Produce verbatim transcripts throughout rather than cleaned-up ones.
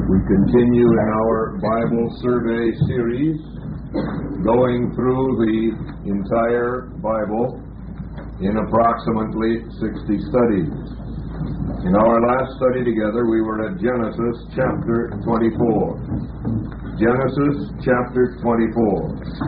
We continue in our Bible survey series, going through the entire Bible in approximately sixty studies. In our last study together, we were at Genesis chapter twenty-four. Genesis chapter twenty-four.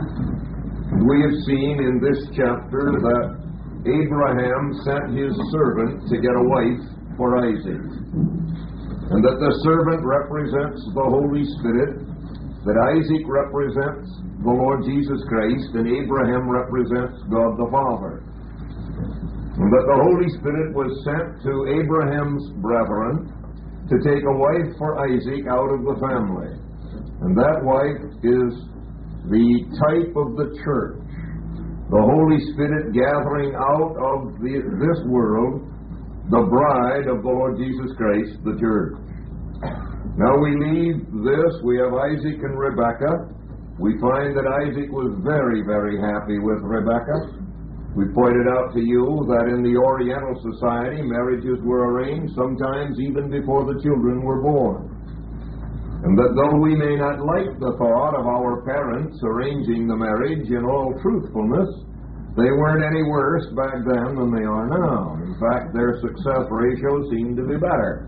We have seen in this chapter that Abraham sent his servant to get a wife for Isaac, and that the servant represents the Holy Spirit, that Isaac represents the Lord Jesus Christ, and Abraham represents God the Father. And that the Holy Spirit was sent to Abraham's brethren to take a wife for Isaac out of the family. And that wife is the type of the church, the Holy Spirit gathering out of the, this world the bride of the Lord Jesus Christ, the church. Now we leave this, we have Isaac and Rebekah. We find that Isaac was very, very happy with Rebekah. We pointed out to you that in the Oriental society, marriages were arranged sometimes even before the children were born. And that though we may not like the thought of our parents arranging the marriage in all truthfulness, they weren't any worse back then than they are now. In fact, their success ratio seemed to be better.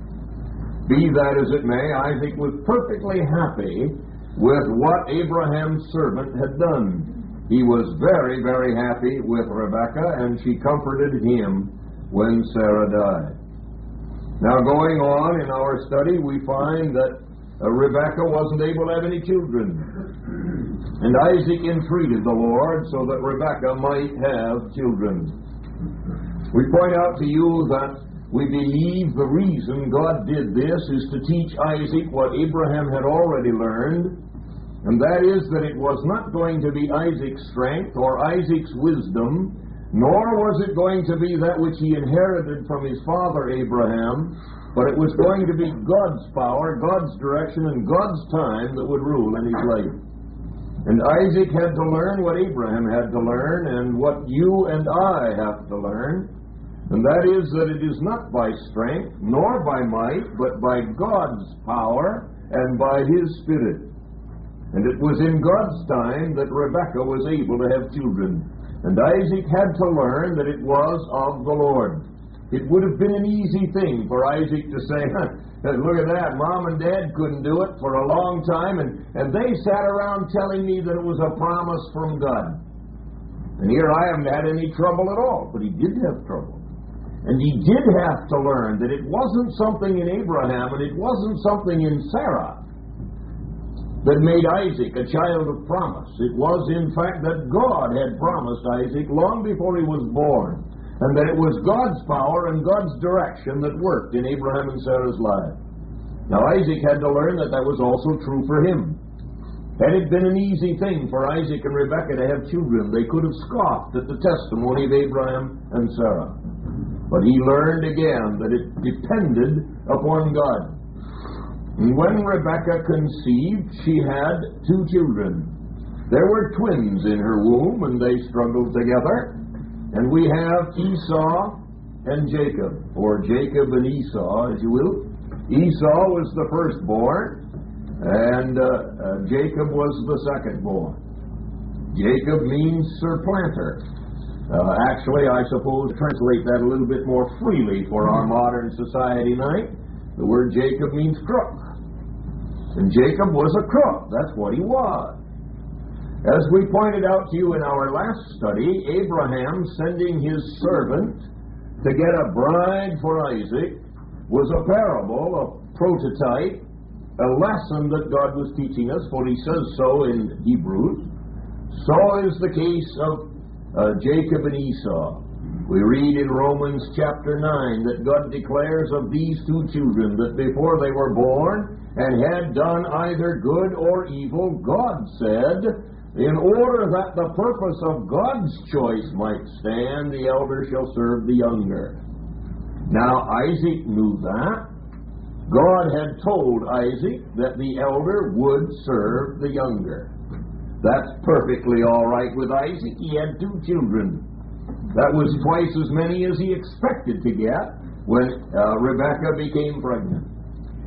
Be that as it may, Isaac was perfectly happy with what Abraham's servant had done. He was very, very happy with Rebekah, and she comforted him when Sarah died. Now, going on in our study, we find that uh, Rebekah wasn't able to have any children. And Isaac entreated the Lord so that Rebekah might have children. We point out to you that we believe the reason God did this is to teach Isaac what Abraham had already learned, and that is that it was not going to be Isaac's strength or Isaac's wisdom, nor was it going to be that which he inherited from his father Abraham, but it was going to be God's power, God's direction, and God's time that would rule in his life. And Isaac had to learn what Abraham had to learn, and what you and I have to learn, and that is that it is not by strength, nor by might, but by God's power and by His Spirit. And it was in God's time that Rebekah was able to have children. And Isaac had to learn that it was of the Lord. It would have been an easy thing for Isaac to say, look at that, Mom and Dad couldn't do it for a long time, and, and they sat around telling me that it was a promise from God. And here I haven't had any trouble at all, but he did have trouble. And he did have to learn that it wasn't something in Abraham and it wasn't something in Sarah that made Isaac a child of promise. It was, in fact, that God had promised Isaac long before he was born, and that it was God's power and God's direction that worked in Abraham and Sarah's life. Now, Isaac had to learn that that was also true for him. Had it been an easy thing for Isaac and Rebekah to have children, they could have scoffed at the testimony of Abraham and Sarah. But he learned again that it depended upon God. And when Rebekah conceived, she had two children. There were twins in her womb, and they struggled together. And we have Esau and Jacob, or Jacob and Esau, as you will. Esau was the firstborn, and uh, uh, Jacob was the secondborn. Jacob means surplanter. Uh, actually, I suppose, translate that a little bit more freely for our modern society tonight. The word Jacob means crook. And Jacob was a crook. That's what he was. As we pointed out to you in our last study, Abraham sending his servant to get a bride for Isaac was a parable, a prototype, a lesson that God was teaching us, for he says so in Hebrews. So is the case of Uh, Jacob and Esau. We read in Romans chapter nine that God declares of these two children that before they were born and had done either good or evil, God said, in order that the purpose of God's choice might stand, the elder shall serve the younger. Now, Isaac knew that. God had told Isaac that the elder would serve the younger. That's perfectly all right with Isaac. He had two children. That was twice as many as he expected to get when uh, Rebekah became pregnant.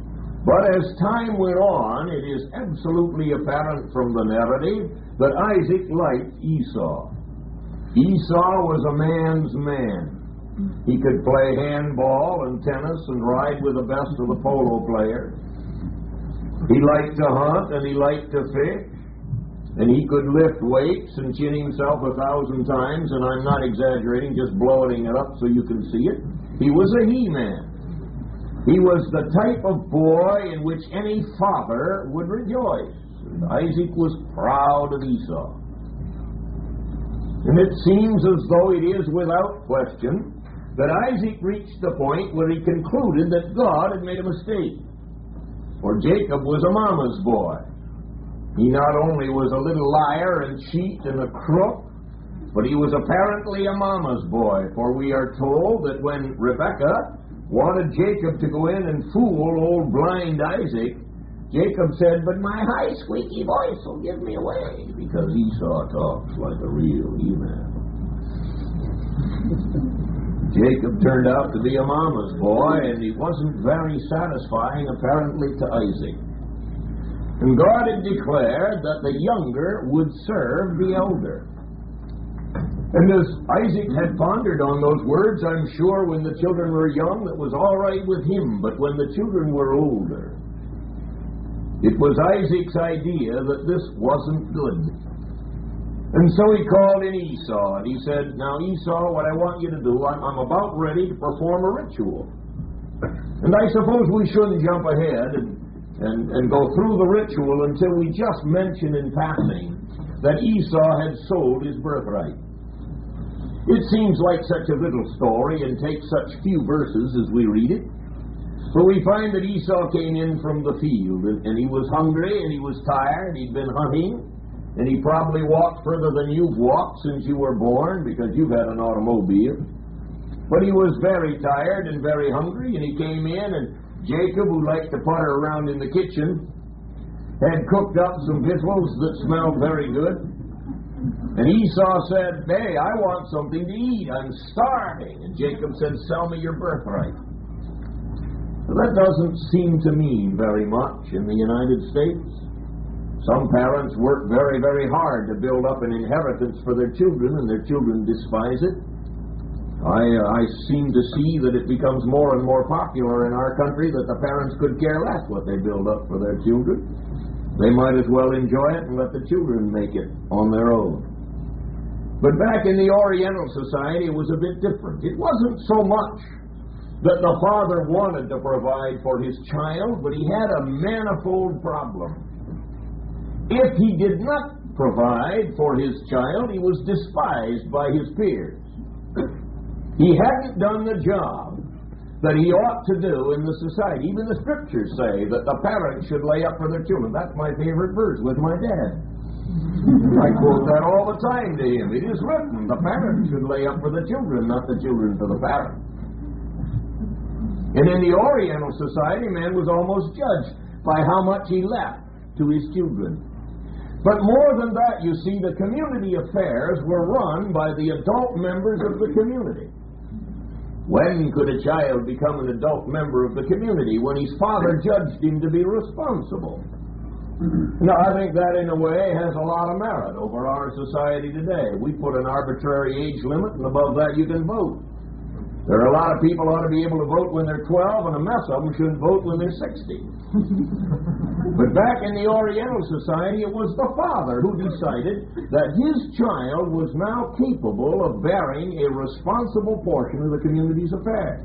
But as time went on, it is absolutely apparent from the narrative that Isaac liked Esau. Esau was a man's man. He could play handball and tennis and ride with the best of the polo players. He liked to hunt and he liked to fish. And he could lift weights and chin himself a thousand times, and I'm not exaggerating, just blowing it up so you can see it. He was a he-man. He was the type of boy in which any father would rejoice. And Isaac was proud of Esau. And it seems as though it is without question that Isaac reached the point where he concluded that God had made a mistake. For Jacob was a mama's boy. He not only was a little liar and cheat and a crook, but he was apparently a mama's boy. For we are told that when Rebekah wanted Jacob to go in and fool old blind Isaac, Jacob said, "But my high squeaky voice will give me away," because Esau talks like a real he-man. Jacob turned out to be a mama's boy, and he wasn't very satisfying, apparently, to Isaac. And God had declared that the younger would serve the elder. And as Isaac had pondered on those words, I'm sure when the children were young, it was all right with him. But when the children were older, it was Isaac's idea that this wasn't good. And so he called in Esau, and he said, "Now, Esau, what I want you to do, I'm, I'm about ready to perform a ritual. And I suppose we shouldn't jump ahead and And, and go through the ritual until we just mention in passing that Esau had sold his birthright. It seems like such a little story and takes such few verses as we read it. But we find that Esau came in from the field, and, and he was hungry and he was tired. He'd been hunting, and he probably walked further than you've walked since you were born because you've had an automobile. But he was very tired and very hungry, and he came in, and Jacob, who liked to putter around in the kitchen, had cooked up some victuals that smelled very good. And Esau said, "Hey, I want something to eat. I'm starving." And Jacob said, "Sell me your birthright." Well, that doesn't seem to mean very much in the United States. Some parents work very, very hard to build up an inheritance for their children, and their children despise it. I, uh, I seem to see that it becomes more and more popular in our country that the parents could care less what they build up for their children. They might as well enjoy it and let the children make it on their own. But back in the Oriental society, it was a bit different. It wasn't so much that the father wanted to provide for his child, but he had a manifold problem. If he did not provide for his child, he was despised by his peers. He hadn't done the job that he ought to do in the society. Even the scriptures say that the parents should lay up for their children. That's my favorite verse with my dad. I quote that all the time to him. It is written, the parents should lay up for the children, not the children for the parents. And in the Oriental society, man was almost judged by how much he left to his children. But more than that, you see, the community affairs were run by the adult members of the community. When could a child become an adult member of the community? When his father judged him to be responsible. Now, I think that in a way has a lot of merit over our society today. We put an arbitrary age limit, and above that you can vote. There are a lot of people who ought to be able to vote when they're twelve, and a mess of them shouldn't vote when they're sixty. But back in the Oriental society, it was the father who decided that his child was now capable of bearing a responsible portion of the community's affairs.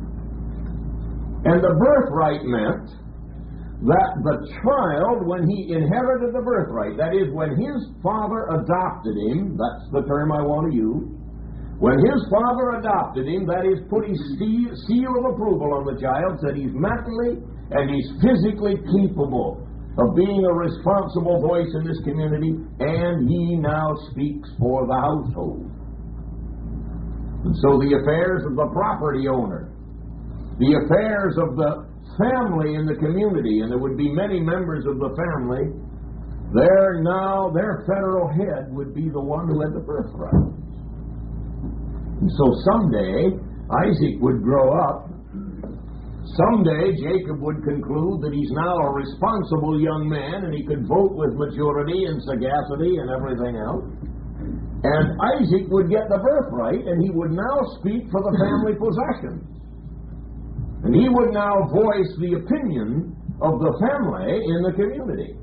And the birthright meant that the child, when he inherited the birthright, that is, when his father adopted him, that's the term I want to use, when his father adopted him, that is, put his seal of approval on the child, said he's mentally and he's physically capable of being a responsible voice in this community, and he now speaks for the household. And so the affairs of the property owner, the affairs of the family in the community, and there would be many members of the family, there now, their federal head would be the one who had the birthright. And so someday, Isaac would grow up, Someday Jacob would conclude that he's now a responsible young man and he could vote with maturity and sagacity and everything else. And Isaac would get the birthright and he would now speak for the family possessions. And he would now voice the opinion of the family in the community.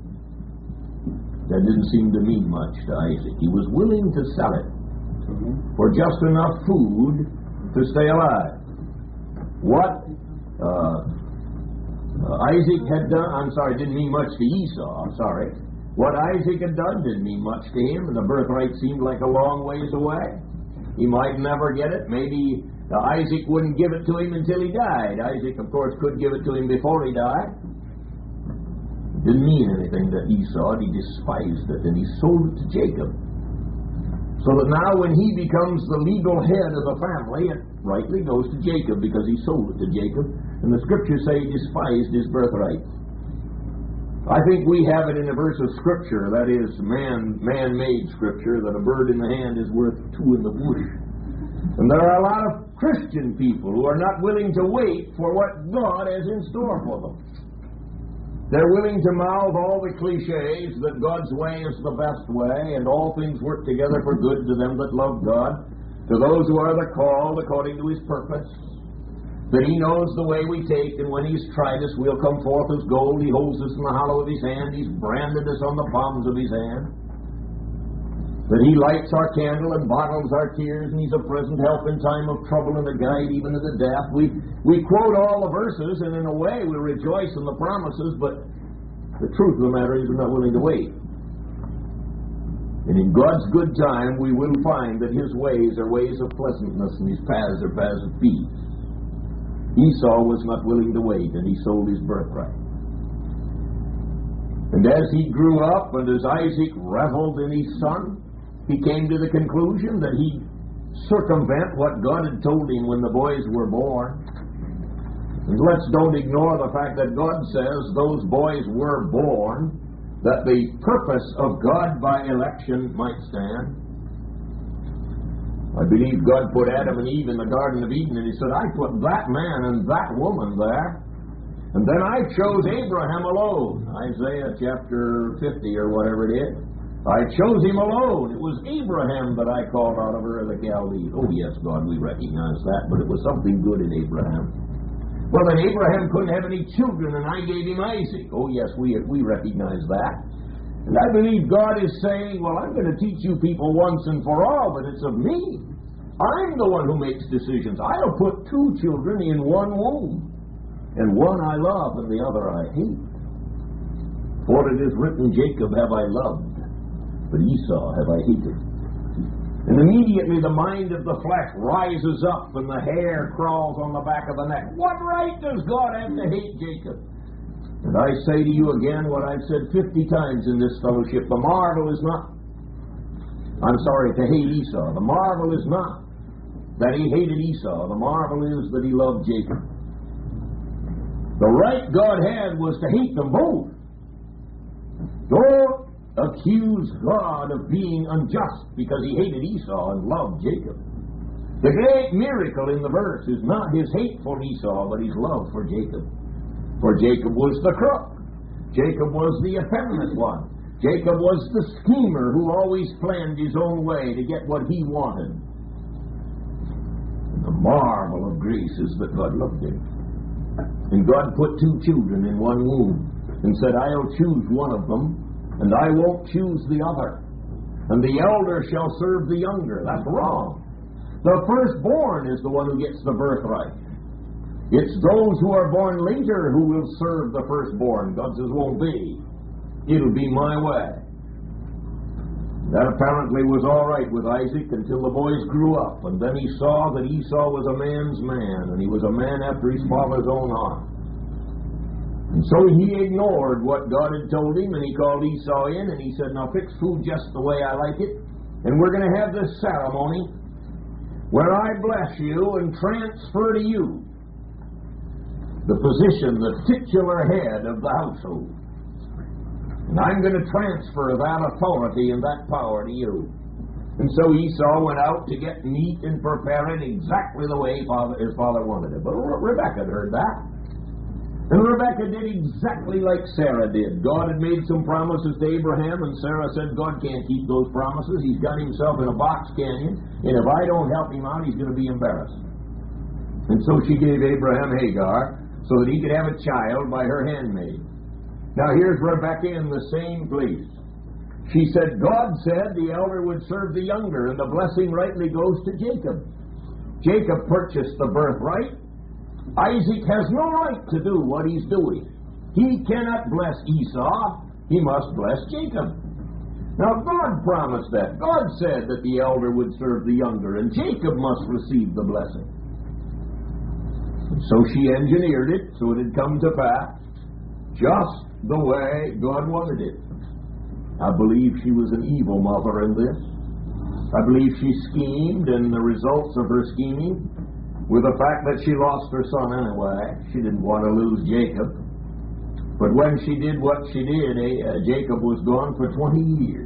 That didn't seem to mean much to Isaac. He was willing to sell it for just enough food to stay alive. What uh, uh, Isaac had done, I'm sorry, didn't mean much to Esau, I'm sorry. What Isaac had done didn't mean much to him, and the birthright seemed like a long ways away. He might never get it. Maybe uh, Isaac wouldn't give it to him until he died. Isaac, of course, could give it to him before he died. It didn't mean anything to Esau. He despised it, and he sold it to Jacob. So that now when he becomes the legal head of the family, it rightly goes to Jacob because he sold it to Jacob. And the scriptures say he despised his birthright. I think we have it in a verse of scripture, that is man, man-made scripture, that a bird in the hand is worth two in the bush. And there are a lot of Christian people who are not willing to wait for what God has in store for them. They're willing to mouth all the cliches that God's way is the best way and all things work together for good to them that love God, to those who are the called according to His purpose, that He knows the way we take, and when He's tried us, we'll come forth as gold. He holds us in the hollow of His hand. He's branded us on the palms of His hand. That He lights our candle and bottles our tears, and He's a present help in time of trouble and a guide even to the death. We, we quote all the verses, and in a way we rejoice in the promises, but the truth of the matter is we're not willing to wait. And in God's good time, we will find that His ways are ways of pleasantness, and His paths are paths of peace. Esau was not willing to wait, and he sold his birthright. And as he grew up, and as Isaac reveled in his son, he came to the conclusion that he'd circumvent what God had told him when the boys were born. And let's don't ignore the fact that God says those boys were born, that the purpose of God by election might stand. I believe God put Adam and Eve in the Garden of Eden, and He said, I put that man and that woman there, and then I chose Abraham alone. Isaiah chapter fifty or whatever it is. I chose him alone. It was Abraham that I called out of Ur of the Chaldees. Oh, yes, God, we recognize that, but it was something good in Abraham. Well, then Abraham couldn't have any children, and I gave him Isaac. Oh, yes, we, we recognize that. And I believe God is saying, well, I'm going to teach you people once and for all that it's of me. I'm the one who makes decisions. I'll put two children in one womb, and one I love and the other I hate. For it is written, Jacob have I loved, but Esau have I hated. And immediately the mind of the flesh rises up and the hair crawls on the back of the neck. What right does God have to hate Jacob? And I say to you again what I've said fifty times in this fellowship. The marvel is not, I'm sorry, to hate Esau. The marvel is not that he hated Esau. The marvel is that he loved Jacob. The right God had was to hate them both. Don't accuse God of being unjust because He hated Esau and loved Jacob. The great miracle in the verse is not His hate for Esau, but His love for Jacob. For Jacob was the crook. Jacob was the effeminate one. Jacob was the schemer who always planned his own way to get what he wanted. And the marvel of grace is that God loved him. And God put two children in one womb and said, I'll choose one of them, and I won't choose the other. And the elder shall serve the younger. That's wrong. The firstborn is the one who gets the birthright. It's those who are born later who will serve the firstborn. God says, won't be. It'll be my way. That apparently was all right with Isaac until the boys grew up. And then he saw that Esau was a man's man, and he was a man after his father's own heart. And so he ignored what God had told him, and he called Esau in, and he said, now fix food just the way I like it, and we're going to have this ceremony where I bless you and transfer to you the position, the titular head of the household. And I'm going to transfer that authority and that power to you. And so Esau went out to get meat and prepare it exactly the way father, his father wanted it. But Rebekah had heard that. And Rebekah did exactly like Sarah did. God had made some promises to Abraham, and Sarah said, God can't keep those promises. He's got himself in a box canyon, and if I don't help him out, he's going to be embarrassed. And so she gave Abraham Hagar so that he could have a child by her handmaid. Now here's Rebekah in the same place. She said, God said the elder would serve the younger, and the blessing rightly goes to Jacob. Jacob purchased the birthright. Isaac has no right to do what he's doing. He cannot bless Esau. He must bless Jacob. Now God promised that. God said that the elder would serve the younger, and Jacob must receive the blessing. So she engineered it so it had come to pass just the way God wanted it. I believe she was an evil mother in this. I believe she schemed, and the results of her scheming with the fact that she lost her son anyway. She didn't want to lose Jacob. But when she did what she did, eh, uh, Jacob was gone for twenty years.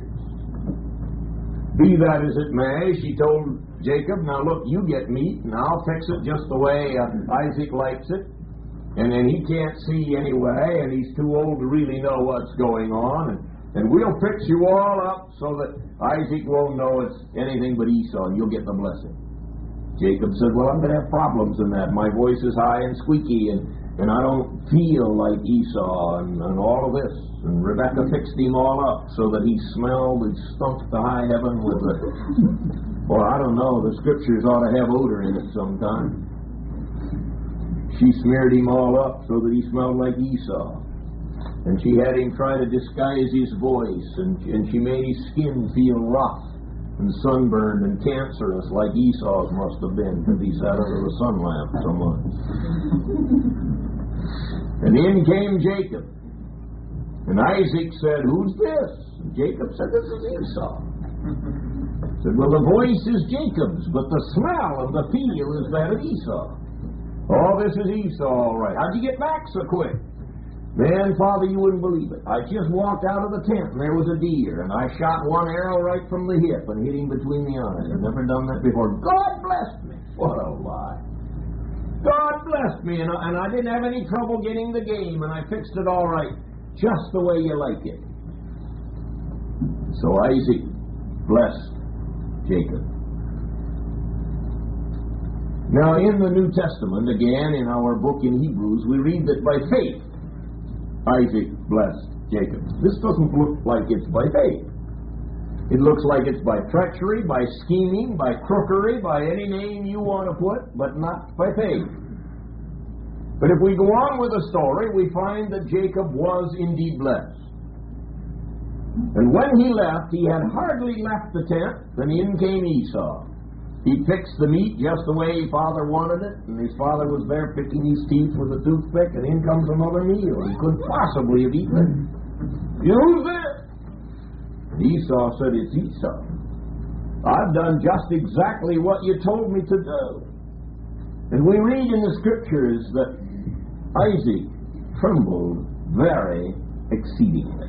Be that as it may, she told Jacob, now look, you get meat, and I'll fix it just the way uh, Isaac likes it. And then he can't see anyway, and he's too old to really know what's going on. And, and we'll fix you all up so that Isaac won't know it's anything but Esau, and you'll get the blessing. Jacob said, well, I'm going to have problems in that. My voice is high and squeaky, and, and I don't feel like Esau, and, and all of this. And Rebekah fixed him all up so that he smelled and stunk to high heaven with the... Well, I don't know. The scriptures ought to have odor in it sometime. She smeared him all up so that he smelled like Esau. And she had him try to disguise his voice, and, and she made his skin feel rough and sunburned and cancerous like Esau's must have been because he sat under the sun lamp so much. And in came Jacob. And Isaac said, who's this? And Jacob said, this is Esau. He said, well, the voice is Jacob's, but the smell and the feel is that of Esau. Oh, this is Esau, all right. How'd you get back so quick? Man, Father, you wouldn't believe it. I just walked out of the tent, and there was a deer, and I shot one arrow right from the hip and hit him between the eyes. I've never done that before. God blessed me. What a lie. God blessed me, and I, and I didn't have any trouble getting the game, and I fixed it all right, just the way you like it. So Isaac blessed Jacob. Now, in the New Testament, again, in our book in Hebrews, we read that by faith, Isaac blessed Jacob. This doesn't look like it's by faith. It looks like it's by treachery, by scheming, by crookery, by any name you want to put, but not by faith. But if we go on with the story, we find that Jacob was indeed blessed. And when he left, he had hardly left the tent, then in came Esau. He fixed the meat just the way his father wanted it, and his father was there picking his teeth with a toothpick, and in comes another meal. He couldn't possibly have eaten it. Who's this? And Esau said, it's Esau. I've done just exactly what you told me to do. And we read in the scriptures that Isaac trembled very exceedingly.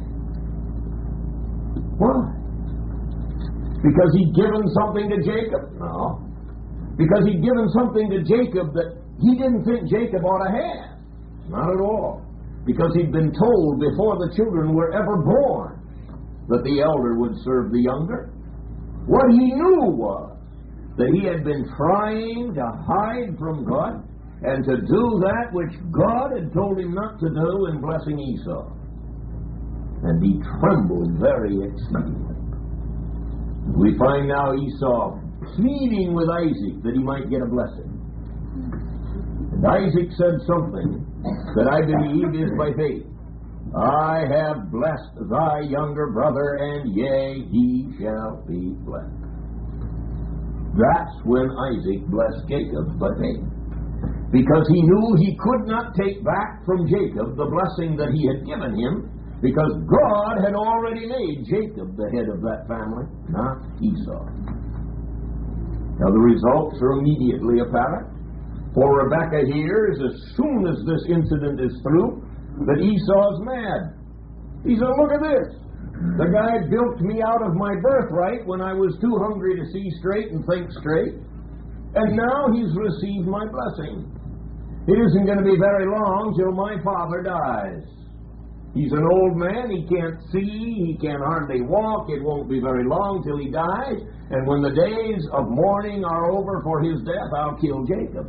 Why? Because he'd given something to Jacob? No. Because he'd given something to Jacob that he didn't think Jacob ought to have. Not at all. Because he'd been told before the children were ever born that the elder would serve the younger. What he knew was that he had been trying to hide from God and to do that which God had told him not to do in blessing Esau. And he trembled very exceedingly. We find now Esau pleading with Isaac that he might get a blessing. And Isaac said something that I believe is by faith. I have blessed thy younger brother, and yea, he shall be blessed. That's when Isaac blessed Jacob by faith. Because he knew he could not take back from Jacob the blessing that he had given him, because God had already made Jacob the head of that family, not Esau. Now the results are immediately apparent. For Rebekah hears, as soon as this incident is through, that Esau's mad. He said, look at this. The guy built me out of my birthright when I was too hungry to see straight and think straight, and now he's received my blessing. It isn't going to be very long till my father dies. He's an old man, he can't see, he can hardly walk, it won't be very long till he dies, and when the days of mourning are over for his death, I'll kill Jacob.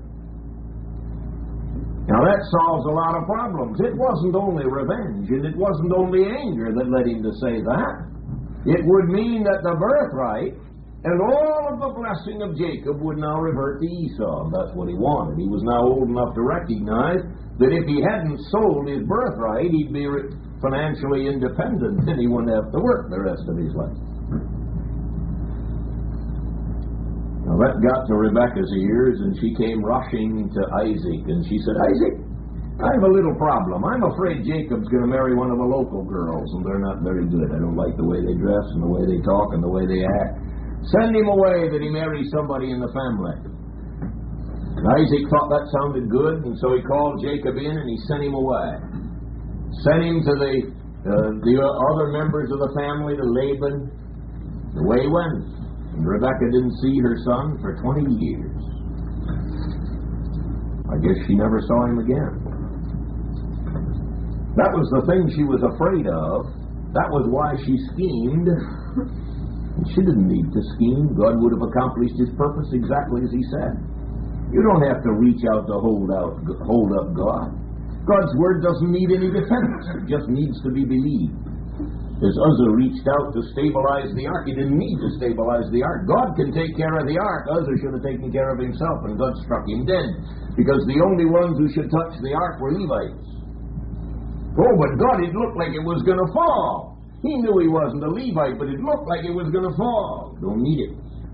Now that solves a lot of problems. It wasn't only revenge, and it wasn't only anger that led him to say that. It would mean that the birthright and all of the blessing of Jacob would now revert to Esau. That's what he wanted. He was now old enough to recognize that if he hadn't sold his birthright, he'd be financially independent and he wouldn't have to work the rest of his life. Now that got to Rebekah's ears, and she came rushing to Isaac, and she said, Isaac, I have a little problem. I'm afraid Jacob's going to marry one of the local girls, and they're not very good. I don't like the way they dress and the way they talk and the way they act. Send him away that he marries somebody in the family. And Isaac thought that sounded good, and so he called Jacob in and he sent him away. Sent him to the uh, the other members of the family, to Laban. The way he went. And Rebekah didn't see her son for twenty years. I guess she never saw him again. That was the thing she was afraid of. That was why she schemed. And she didn't need to scheme. God would have accomplished his purpose exactly as he said. You don't have to reach out to hold out, hold up God. God's word doesn't need any defense. It just needs to be believed. As Uzzah reached out to stabilize the ark, he didn't need to stabilize the ark. God can take care of the ark. Uzzah should have taken care of himself, and God struck him dead, because the only ones who should touch the ark were Levites. Oh, but God, it looked like it was going to fall. He knew he wasn't a Levite, but it looked like it was going to fall. Don't need it.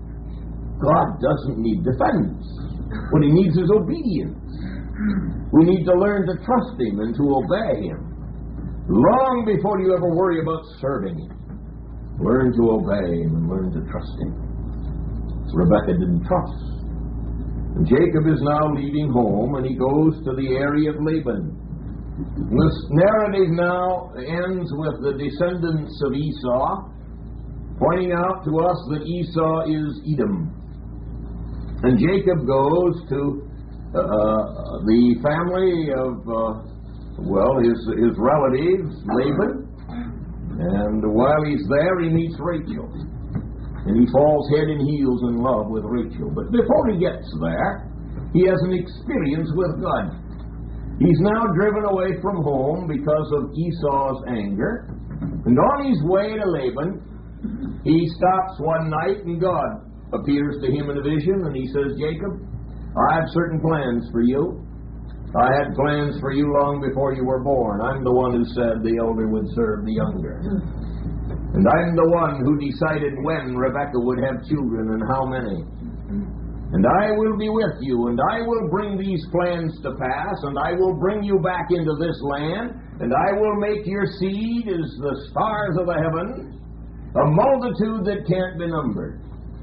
God doesn't need defense. What he needs is obedience. We need to learn to trust him and to obey him. Long before you ever worry about serving him, learn to obey him and learn to trust him. Rebekah didn't trust. And Jacob is now leaving home, and he goes to the area of Laban. This narrative now ends with the descendants of Esau, pointing out to us that Esau is Edom. And Jacob goes to uh, the family of, uh, well, his, his relatives, Laban. And while he's there, he meets Rachel. And he falls head and heels in love with Rachel. But before he gets there, he has an experience with God. He's now driven away from home because of Esau's anger. And on his way to Laban, he stops one night, and God appears to him in a vision, and he says, Jacob, I have certain plans for you. I had plans for you long before you were born. I'm the one who said the elder would serve the younger. And I'm the one who decided when Rebekah would have children and how many. And I will be with you, and I will bring these plans to pass, and I will bring you back into this land, and I will make your seed as the stars of the heavens, a multitude that can't be numbered.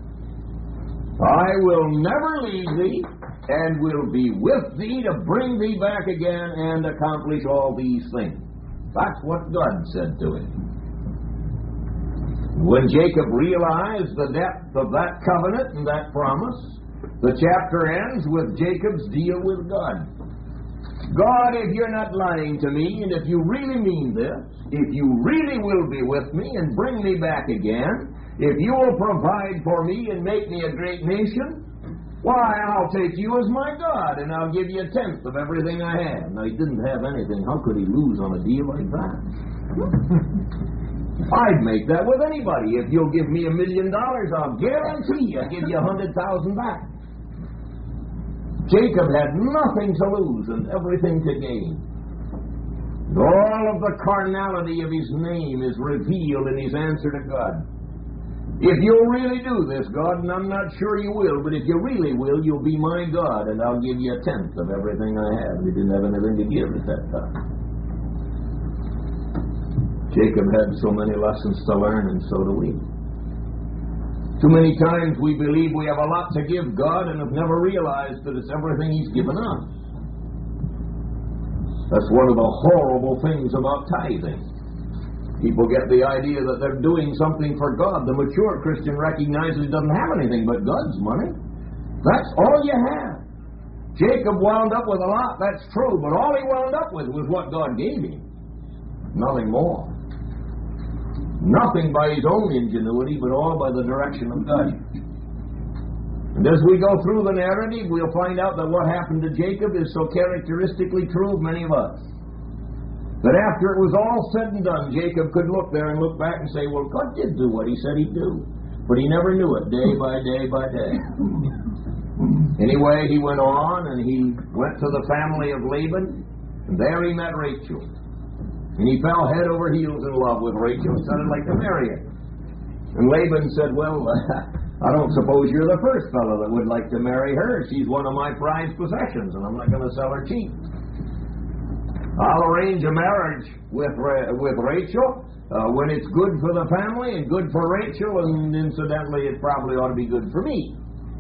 I will never leave thee, and will be with thee to bring thee back again and accomplish all these things. That's what God said to him. When Jacob realized the depth of that covenant and that promise, the chapter ends with Jacob's deal with God. God, if you're not lying to me, and if you really mean this, if you really will be with me and bring me back again, if you will provide for me and make me a great nation, why, I'll take you as my God, and I'll give you a tenth of everything I have. Now, he didn't have anything. How could he lose on a deal like that? I'd make that with anybody. If you'll give me a million dollars, I'll guarantee I'll give you a hundred thousand back. Jacob had nothing to lose and everything to gain. And all of the carnality of his name is revealed in his answer to God. If you'll really do this, God, and I'm not sure you will, but if you really will, you'll be my God, and I'll give you a tenth of everything I have. He didn't have anything to give at that time. Jacob had so many lessons to learn, and so do we. Too many times we believe we have a lot to give God and have never realized that it's everything He's given us. That's one of the horrible things about tithing. People get the idea that they're doing something for God. The mature Christian recognizes he doesn't have anything but God's money. That's all you have. Jacob wound up with a lot, that's true, but all he wound up with was what God gave him. Nothing more. Nothing by his own ingenuity, but all by the direction of God. And as we go through the narrative, we'll find out that what happened to Jacob is so characteristically true of many of us. That after it was all said and done, Jacob could look there and look back and say, well, God did do what he said he'd do. But he never knew it, day by day by day. Anyway, he went on and he went to the family of Laban, and there he met Rachel. And he fell head over heels in love with Rachel and said, I'd like to marry her. And Laban said, well, I don't suppose you're the first fellow that would like to marry her. She's one of my prized possessions, and I'm not going to sell her cheap. I'll arrange a marriage with Ra- with Rachel uh, when it's good for the family and good for Rachel, and incidentally, it probably ought to be good for me.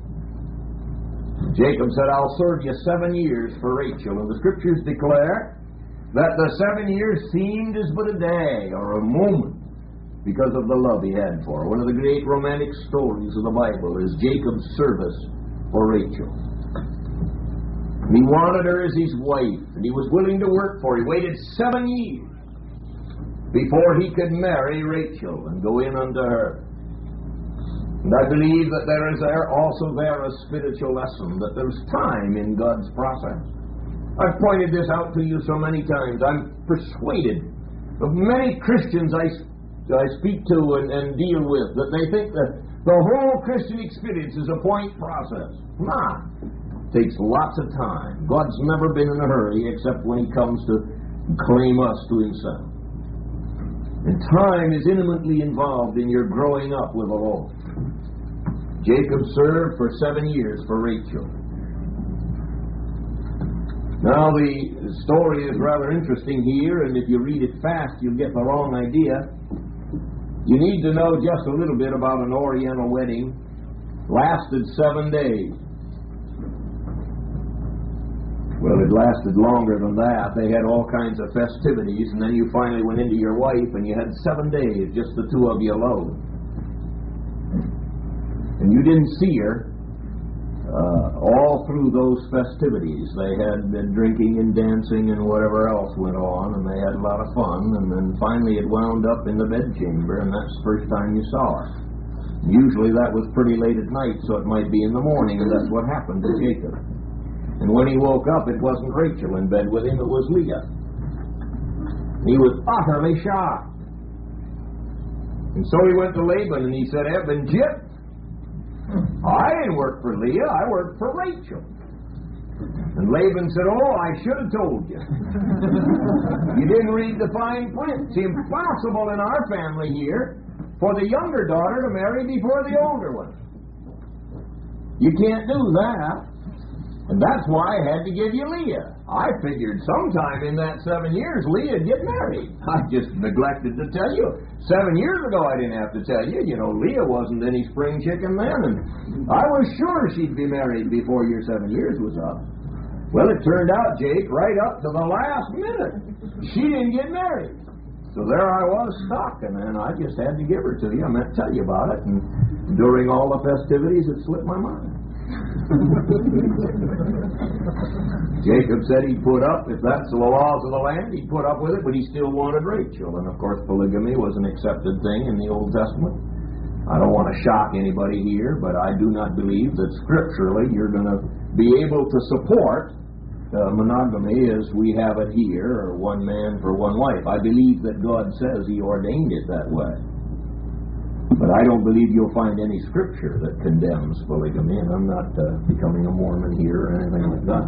Jacob said, I'll serve you seven years for Rachel. And the scriptures declare that the seven years seemed as but a day or a moment because of the love he had for her. One of the great romantic stories of the Bible is Jacob's service for Rachel. And he wanted her as his wife, and he was willing to work for her. He waited seven years before he could marry Rachel and go in unto her. And I believe that there is there also there a spiritual lesson, that there's time in God's process. I've pointed this out to you so many times. I'm persuaded of many Christians I, I speak to and, and deal with that they think that the whole Christian experience is a point process. Nah. It takes lots of time. God's never been in a hurry except when he comes to claim us to himself. And time is intimately involved in your growing up with the Lord. Jacob served for seven years for Rachel. Now the story is rather interesting here, and if you read it fast, you'll get the wrong idea. You need to know just a little bit about an Oriental wedding. Lasted seven days. Well, it lasted longer than that. They had all kinds of festivities, and then you finally went into your wife, and you had seven days, just the two of you alone. And you didn't see her uh, all through those festivities. They had been drinking and dancing and whatever else went on, and they had a lot of fun, and then finally it wound up in the bedchamber, and that's the first time you saw her. Usually that was pretty late at night, so it might be in the morning, and that's what happened to Jacob. And when he woke up, it wasn't Rachel in bed with him, it was Leah. He was utterly shocked. And so he went to Laban and he said, Eben, Jip, I didn't work for Leah, I worked for Rachel. And Laban said, oh, I should have told you. You didn't read the fine print. It's impossible in our family here for the younger daughter to marry before the older one. You can't do that. And that's why I had to give you Leah. I figured sometime in that seven years Leah'd get married. I just neglected to tell you. Seven years ago I didn't have to tell you. You know, Leah wasn't any spring chicken then, and I was sure she'd be married before your seven years was up. Well, it turned out, Jake, right up to the last minute, she didn't get married. So there I was stuck, and then I just had to give her to you. I meant to tell you about it, and during all the festivities it slipped my mind. Jacob said he'd put up, if that's the laws of the land, he'd put up with it, but he still wanted Rachel. And of course polygamy was an accepted thing in the Old Testament. I don't want to shock anybody here, but I do not believe that scripturally you're going to be able to support uh, monogamy as we have it here, or one man for one wife. I believe that God says he ordained it that way. But I don't believe you'll find any scripture that condemns polygamy, and I'm not uh, becoming a Mormon here or anything like that.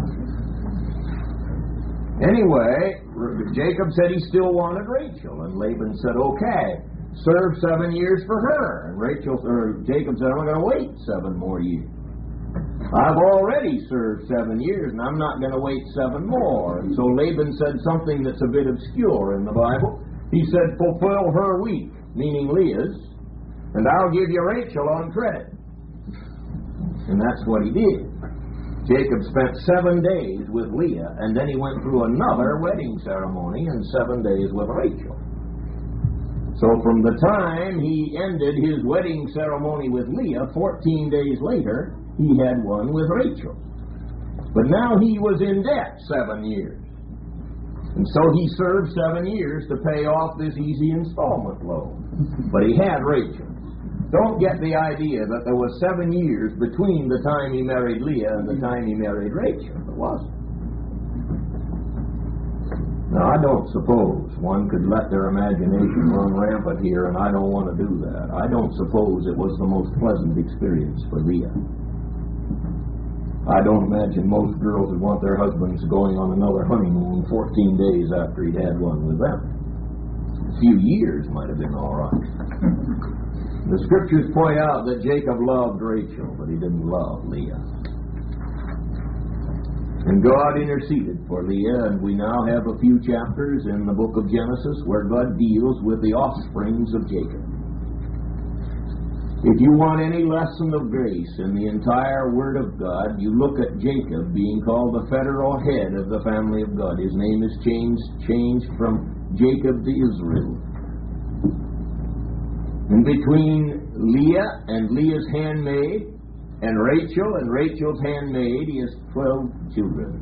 Anyway, Jacob said he still wanted Rachel, and Laban said, okay, serve seven years for her. And Rachel, or Jacob said, I'm going to wait seven more years. I've already served seven years, and I'm not going to wait seven more. And so Laban said something that's a bit obscure in the Bible. He said, fulfill her week, meaning Leah's, and I'll give you Rachel on credit. And that's what he did. Jacob spent seven days with Leah, and then he went through another wedding ceremony and seven days with Rachel. So from the time he ended his wedding ceremony with Leah, fourteen days later, he had one with Rachel. But now he was in debt seven years. And so he served seven years to pay off this easy installment loan. But he had Rachel. Don't get the idea that there was seven years between the time he married Leah and the time he married Rachel. There wasn't. Now, I don't suppose one could let their imagination run rampant here, and I don't want to do that. I don't suppose it was the most pleasant experience for Leah. I don't imagine most girls would want their husbands going on another honeymoon fourteen days after he'd had one with them. A few years might have been all right. The scriptures point out that Jacob loved Rachel, but he didn't love Leah. And God interceded for Leah, and we now have a few chapters in the book of Genesis where God deals with the offsprings of Jacob. If you want any lesson of grace in the entire Word of God, you look at Jacob being called the federal head of the family of God. His name is changed, changed from Jacob to Israel. And between Leah and Leah's handmaid and Rachel and Rachel's handmaid, he has twelve children.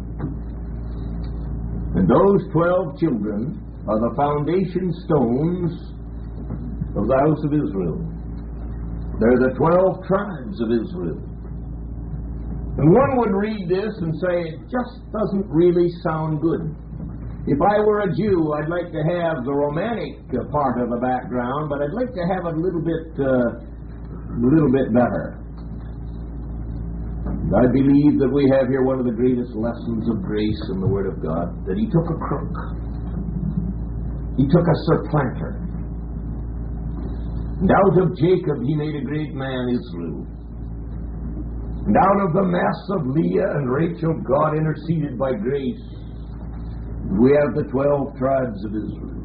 And those twelve children are the foundation stones of the house of Israel. They're the twelve tribes of Israel. And one would read this and say, it just doesn't really sound good. If I were a Jew, I'd like to have the romantic uh, part of the background, but I'd like to have it a little bit, uh, a little bit better. And I believe that we have here one of the greatest lessons of grace in the Word of God, that he took a crook. He took a supplanter. And out of Jacob he made a great man, Israel. And out of the mess of Leah and Rachel, God interceded by grace. We have the twelve tribes of Israel.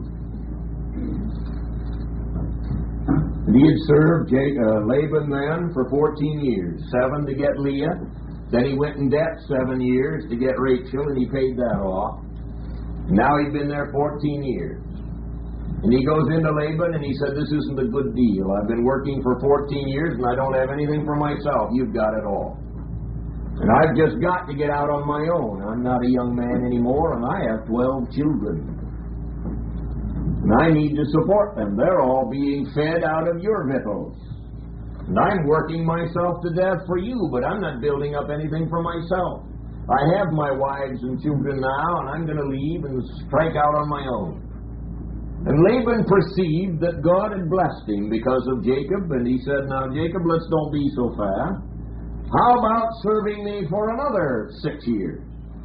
And he had served Jacob, uh, Laban then for fourteen years, seven to get Leah. Then he went in debt seven years to get Rachel, and he paid that off. Now he'd been there fourteen years. And he goes into Laban and he said, this isn't a good deal. I've been working for fourteen years and I don't have anything for myself. You've got it all. And I've just got to get out on my own. I'm not a young man anymore, and I have twelve children. And I need to support them. They're all being fed out of your victuals. And I'm working myself to death for you, but I'm not building up anything for myself. I have my wives and children now, and I'm going to leave and strike out on my own. And Laban perceived that God had blessed him because of Jacob, and he said, now, Jacob, let's don't be so fast. How about serving me for another six years?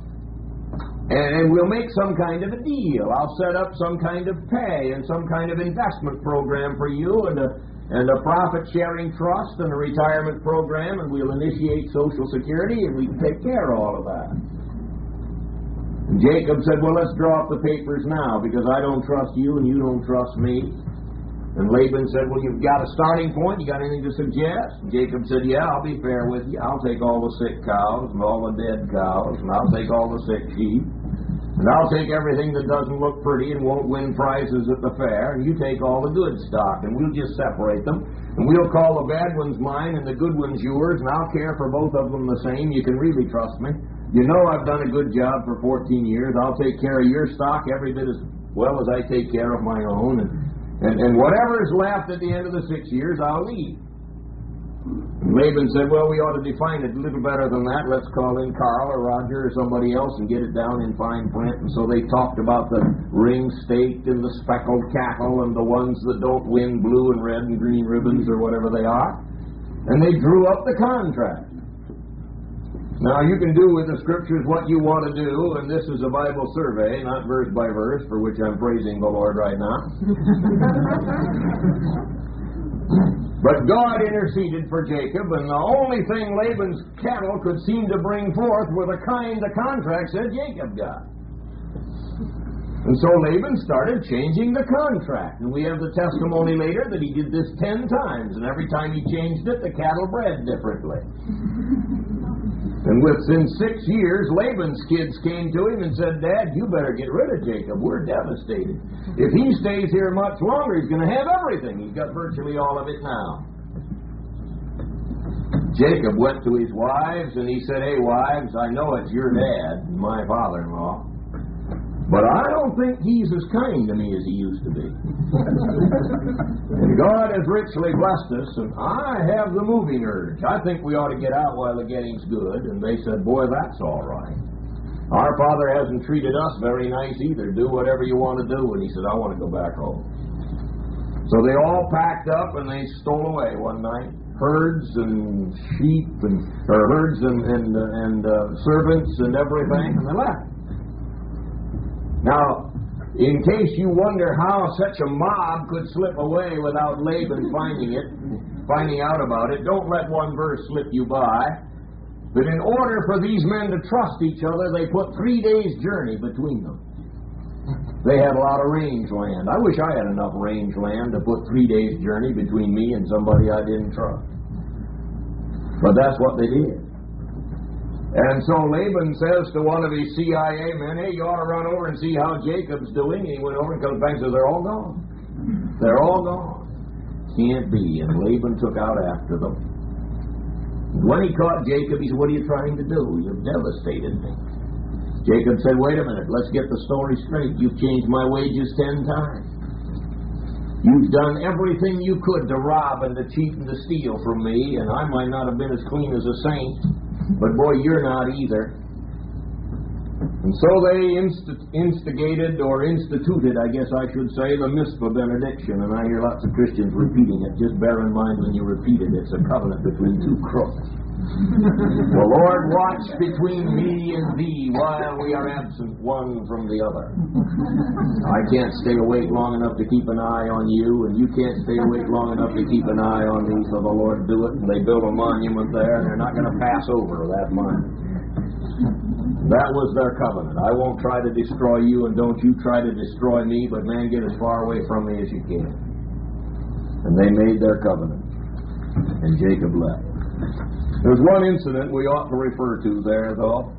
And, and we'll make some kind of a deal. I'll set up some kind of pay and some kind of investment program for you, and a, and a profit-sharing trust and a retirement program, and we'll initiate Social Security, and we can take care of all of that. And Jacob said, well, let's draw up the papers now, because I don't trust you and you don't trust me. And Laban said, well, you've got a starting point. You got anything to suggest? And Jacob said, yeah, I'll be fair with you. I'll take all the sick cows and all the dead cows, and I'll take all the sick sheep. And I'll take everything that doesn't look pretty and won't win prizes at the fair, and you take all the good stock, and we'll just separate them. And we'll call the bad ones mine and the good ones yours, and I'll care for both of them the same. You can really trust me. You know I've done a good job for fourteen years. I'll take care of your stock every bit as well as I take care of my own. And And, and whatever is left at the end of the six years, I'll leave. And Laban said, well, we ought to define it a little better than that. Let's call in Carl or Roger or somebody else and get it down in fine print. And so they talked about the ring-staked and the speckled cattle and the ones that don't win blue and red and green ribbons or whatever they are. And they drew up the contract. Now, you can do with the Scriptures what you want to do, and this is a Bible survey, not verse by verse, for which I'm praising the Lord right now. But God interceded for Jacob, and the only thing Laban's cattle could seem to bring forth were the kind the contract said Jacob got. And so Laban started changing the contract, and we have the testimony later that he did this ten times, and every time he changed it, the cattle bred differently. And within six years, Laban's kids came to him and said, Dad, you better get rid of Jacob. We're devastated. If he stays here much longer, he's going to have everything. He's got virtually all of it now. Jacob went to his wives and he said, "Hey, wives, I know it's your dad, my father-in-law, but I don't think he's as kind to me as he used to be. And God has richly blessed us, and I have the moving urge. I think we ought to get out while the getting's good." And they said, "Boy, that's all right. Our father hasn't treated us very nice either. Do whatever you want to do." And he said, "I want to go back home." So they all packed up and they stole away one night. Herds and sheep and or herds and and, uh, and uh, servants and everything, and they left. Now, in case you wonder how such a mob could slip away without Laban finding it, finding out about it, don't let one verse slip you by. But in order for these men to trust each other, they put three days' journey between them. They had a lot of range land. I wish I had enough range land to put three days' journey between me and somebody I didn't trust. But that's what they did. And so Laban says to one of his C I A men, "Hey, you ought to run over and see how Jacob's doing." And he went over and comes back and says, "They're all gone. They're all gone. Can't be." And Laban took out after them. When he caught Jacob, he said, "What are you trying to do? You've devastated me." Jacob said, "Wait a minute, let's get the story straight. You've changed my wages ten times. You've done everything you could to rob and to cheat and to steal from me, and I might not have been as clean as a saint, but boy, you're not either." And so they inst- instigated, or instituted, I guess I should say, the Mizpah benediction, and I hear lots of Christians repeating it. Just bear in mind when you repeat it, it's a covenant between two crooks. "The Lord watch between me and thee while we are absent one from the other." I can't stay awake long enough to keep an eye on you, and you can't stay awake long enough to keep an eye on me, so the Lord do it. And they built a monument there, and they're not going to pass over that monument. That was their covenant. I won't try to destroy you, and don't you try to destroy me, but man, get as far away from me as you can. And they made their covenant, and Jacob left. There's one incident we ought to refer to there, though.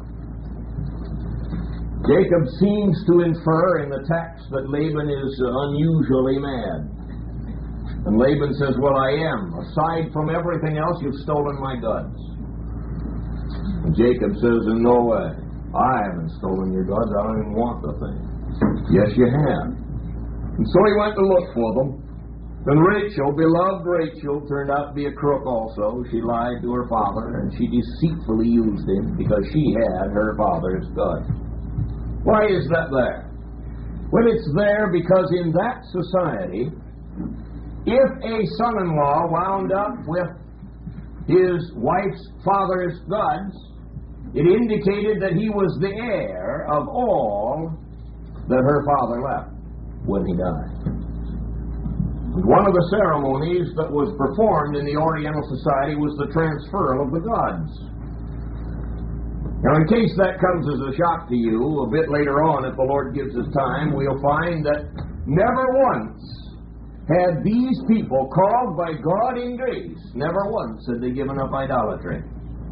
Jacob seems to infer in the text that Laban is unusually mad. And Laban says, "Well, I am. Aside from everything else, you've stolen my goods." And Jacob says, "In no way. I haven't stolen your goods. I don't even want the thing." "Yes, you have." And so he went to look for them. And Rachel, beloved Rachel, turned out to be a crook also. She lied to her father, and she deceitfully used him because she had her father's goods. Why is that there? Well, it's there because in that society, if a son-in-law wound up with his wife's father's goods, it indicated that he was the heir of all that her father left when he died. One of the ceremonies that was performed in the Oriental society was the transferal of the gods. Now, in case that comes as a shock to you, a bit later on, if the Lord gives us time, we'll find that never once had these people called by God in grace, never once had they given up idolatry.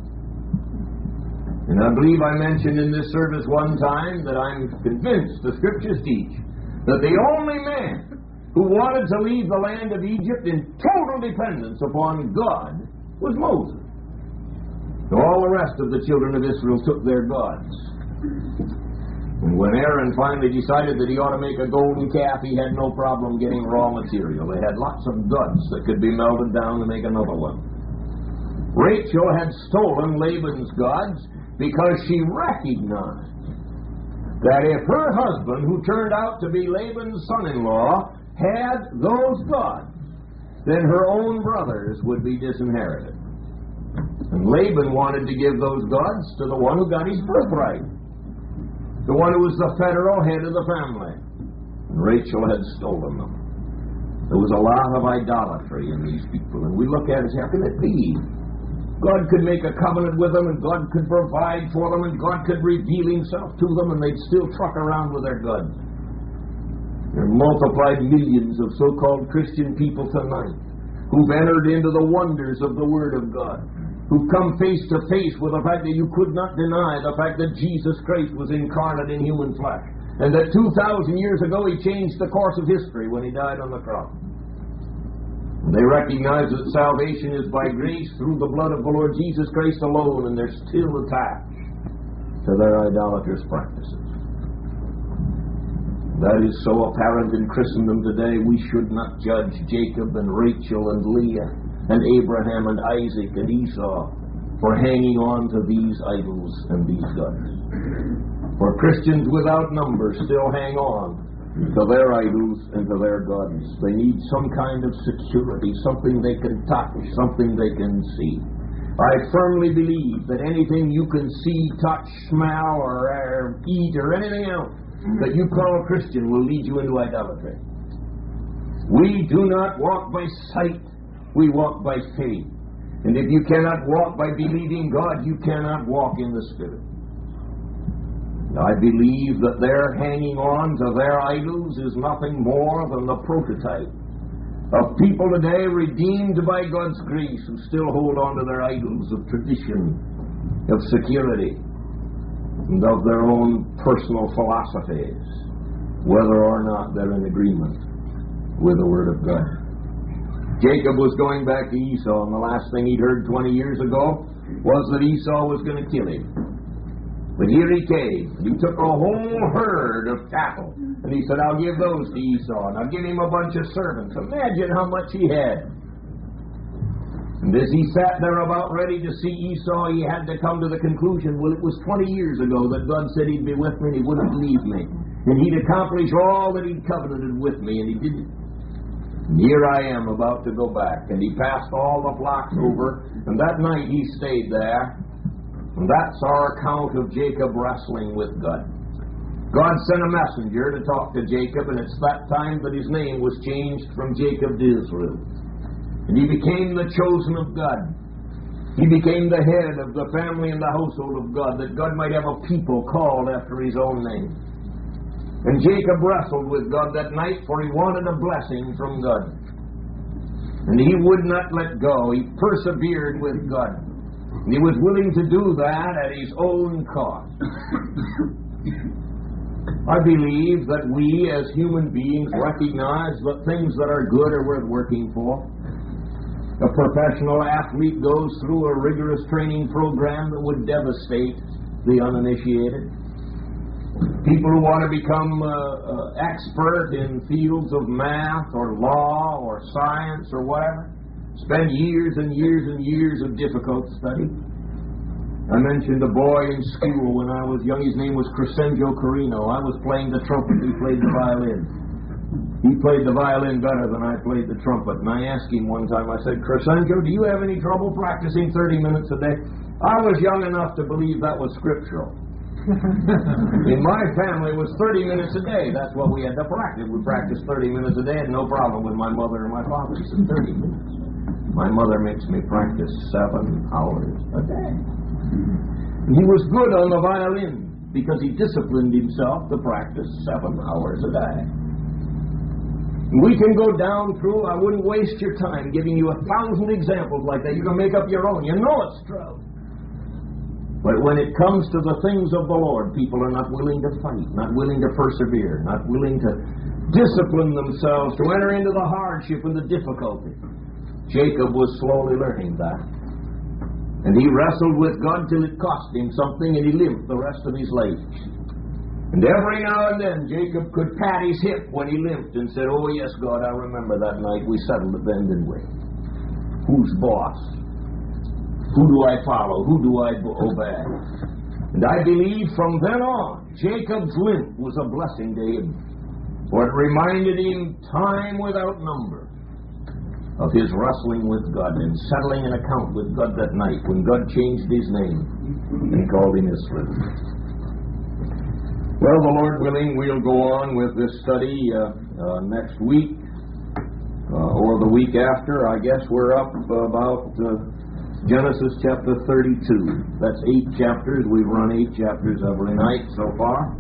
And I believe I mentioned in this service one time that I'm convinced the Scriptures teach that the only man who wanted to leave the land of Egypt in total dependence upon God was Moses. All the rest of the children of Israel took their gods. And when Aaron finally decided that he ought to make a golden calf, he had no problem getting raw material. They had lots of goods that could be melted down to make another one. Rachel had stolen Laban's gods because she recognized that if her husband, who turned out to be Laban's son-in-law, had those gods, then her own brothers would be disinherited. And Laban wanted to give those gods to the one who got his birthright, the one who was the federal head of the family. And Rachel had stolen them. There was a lot of idolatry in these people, and we look at it and say, how can it be? God could make a covenant with them, and God could provide for them, and God could reveal himself to them, and they'd still truck around with their goods. There are multiplied millions of so-called Christian people tonight who've entered into the wonders of the Word of God, who've come face to face with the fact that you could not deny the fact that Jesus Christ was incarnate in human flesh, and that two thousand years ago he changed the course of history when he died on the cross. They recognize that salvation is by grace through the blood of the Lord Jesus Christ alone, and they're still attached to their idolatrous practices. That is so apparent in Christendom today. We should not judge Jacob and Rachel and Leah and Abraham and Isaac and Esau for hanging on to these idols and these gods. For Christians without number still hang on to their idols and to their gods. They need some kind of security, something they can touch, something they can see. I firmly believe that anything you can see, touch, smell, or, or eat, or anything else that you call a Christian will lead you into idolatry. We do not walk by sight, we walk by faith. And if you cannot walk by believing God, you cannot walk in the Spirit. I believe that their hanging on to their idols is nothing more than the prototype of people today redeemed by God's grace who still hold on to their idols of tradition, of security, and of their own personal philosophies, whether or not they're in agreement with the Word of God. Jacob was going back to Esau, and the last thing he'd heard twenty years ago was that Esau was going to kill him. But here he came, and he took a whole herd of cattle, and he said, I'll give those to Esau, and I'll give him a bunch of servants. Imagine how much he had. And as he sat there about ready to see Esau, he had to come to the conclusion, well, it was twenty years ago that God said he'd be with me and he wouldn't leave me. And he'd accomplish all that he'd covenanted with me, and he didn't. And here I am about to go back. And he passed all the flocks over, and that night he stayed there. And that's our account of Jacob wrestling with God. God sent a messenger to talk to Jacob, and it's that time that his name was changed from Jacob to Israel. And he became the chosen of God. He became the head of the family and the household of God, that God might have a people called after his own name. And Jacob wrestled with God that night, for he wanted a blessing from God. And he would not let go. He persevered with God. And he was willing to do that at his own cost. I believe that we as human beings recognize that things that are good are worth working for. A professional athlete goes through a rigorous training program that would devastate the uninitiated. People who want to become uh, uh, expert in fields of math or law or science or whatever spend years and years and years of difficult study. I mentioned a boy in school when I was young. His name was Crescenzo Carino. I was playing the trumpet. He played the violin. He played the violin better than I played the trumpet. And I asked him one time, I said, Crescenzo, do you have any trouble practicing thirty minutes a day? I was young enough to believe that was scriptural. In my family, it was thirty minutes a day. That's what we had to practice. We practiced thirty minutes a day. I had no problem with my mother and my father. He said, thirty minutes. My mother makes me practice seven hours a day. And he was good on the violin because he disciplined himself to practice seven hours a day. And we can go down through, I wouldn't waste your time giving you a thousand examples like that. You can make up your own. You know it's true. But when it comes to the things of the Lord, people are not willing to fight, not willing to persevere, not willing to discipline themselves to enter into the hardship and the difficulty. Jacob was slowly learning that. And he wrestled with God till it cost him something, and he limped the rest of his life. And every now and then, Jacob could pat his hip when he limped and said, oh, yes, God, I remember that night we settled it then, didn't we? Who's boss? Who do I follow? Who do I obey? And I believe from then on, Jacob's limp was a blessing to him. For it reminded him time without number of his wrestling with God and settling an account with God that night when God changed his name and called him Israel. Well, the Lord willing, we'll go on with this study uh, uh, next week uh, or the week after. I guess we're up about uh, Genesis chapter thirty-two. That's eight chapters. We've run eight chapters every night so far.